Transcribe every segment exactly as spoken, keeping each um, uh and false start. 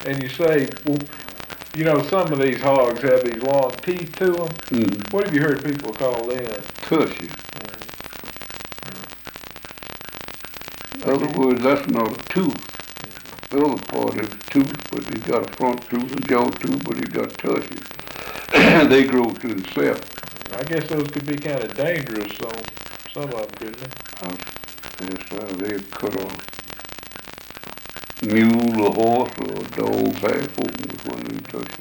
And you say, well, you know, some of these hogs have these long teeth to them. Mm. What have you heard people call them? Tushy. In other words, that's not a tooth. The other part is a tooth, but he's got a front tooth, a jaw tooth, but he's got tushy. They grow to themselves. I guess those could be kind of dangerous on some of them, couldn't they? Uh, yes, uh, they cut a mule, a horse, or a dog half open with one of them tushies.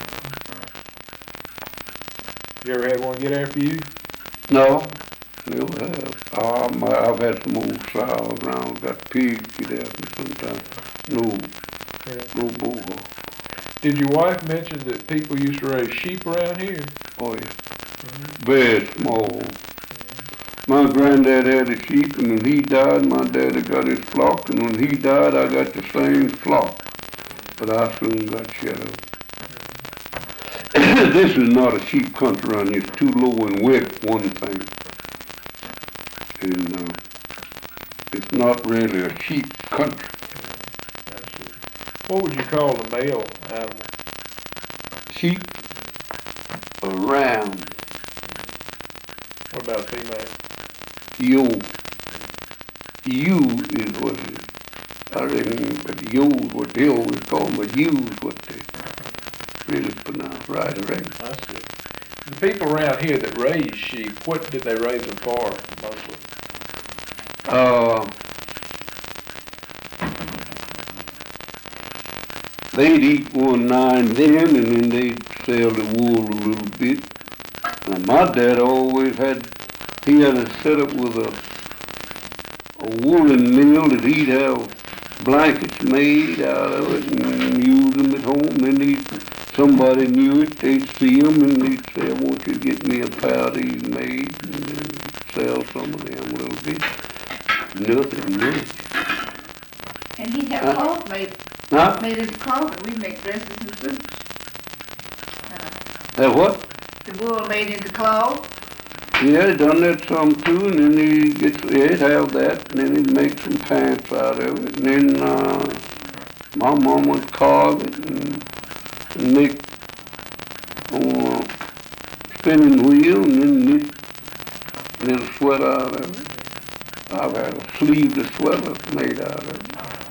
You ever had one get after you? No, never have. Um, I've had some old sows around, got pigs get after me sometimes. No, Yeah. no bull horse. Did your wife mention that people used to raise sheep around here? Oh yeah, mm-hmm. Very small. My granddad had a sheep, and when he died, my daddy got his flock, and when he died, I got the same flock. But I soon got shut up. This is not a sheep country around here. It's too low and wet, one thing. And uh, it's not really a sheep country. What would you call the male animal? Sheep, a ram. What about female? Yo. You is what it is. I reckon, but yo is what they always call them, but you is what they really pronounce right, I reckon. I see. The people around here that raise sheep, what did they raise them for, mostly? Uh, they'd eat one now and then, and then they'd sell the wool a little bit. Now, my dad always had, he had a setup with a, a woolen mill that he'd have blankets made out of it and use them at home. Then he'd, somebody knew it, they'd see them, and they'd say, I want you to get me a pair of these made, and then sell some of them a little bit. Nothing much. And he'd have Uh, clothes made, Huh? made into clothes, and we'd make dresses and suits. Uh, That what? the wool made into clothes. Yeah, done that some too, and then he gets, he'd have that, and then he'd make some pants out of it, and then, uh, my mom would carve it and, and make, uh, spinning wheel, and then knit a little sweater out of it. I've had a sleeveless sweater made out of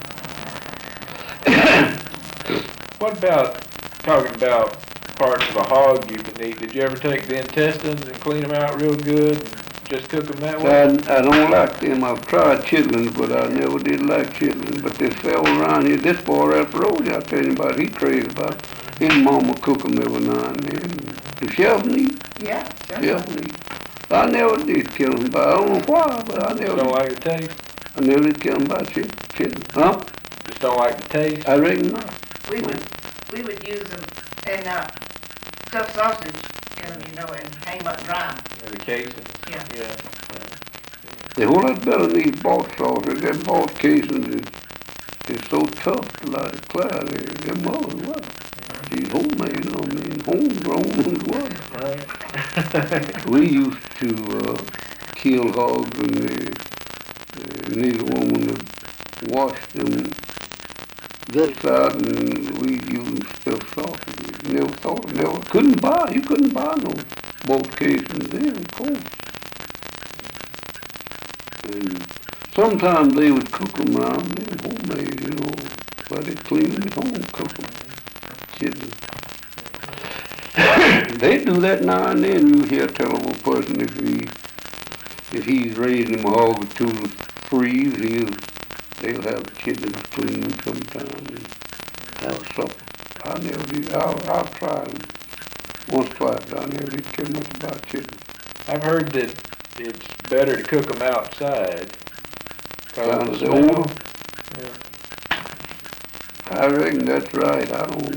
it. What about, talking about parts of a hog you can eat, did you ever take the intestines and clean them out real good and just cook them that way? I, I don't like them. I've tried chitlins, but I never did like chitlins. But they sell around here. This boy right the road I tell you about, he crazy about it. His mama cook them every now and then. The chef need. Yeah, sure. Chef need. I never did kill them, but I don't know why, but I never Just don't like the taste? I never did kill them by chit, chitlins. Huh? Just don't like the taste? I reckon not. We would, we would use them and, uh, stuff sausage in them, you know, and hang them up dry. Yeah, the casings? Yeah. Yeah. They whole lot better than these bought sausages. Them bought casings is, is so tough to light a cloud. They, them others, well. She's homemade, I mean, homegrown as well. Right. We used to uh, kill hogs and they, uh, need a woman to wash them this side, and we used stuffed sausage. Never thought, never, couldn't buy, you couldn't buy no boat casings then, of course. And sometimes they would cook them around there, homemade, you know, but they clean them at home, cook them. Chitlins. They do that now and then. You hear tell of a person if he if he's raising them a hog or two to freeze, he'll they'll have chitlins clean sometime and have supper. I never did. I'll, I'll try them once, twice. But I never did care much about chitlins. I've heard that it's better to cook them outside. Kind of the the smell. Yeah. I reckon that's right. I don't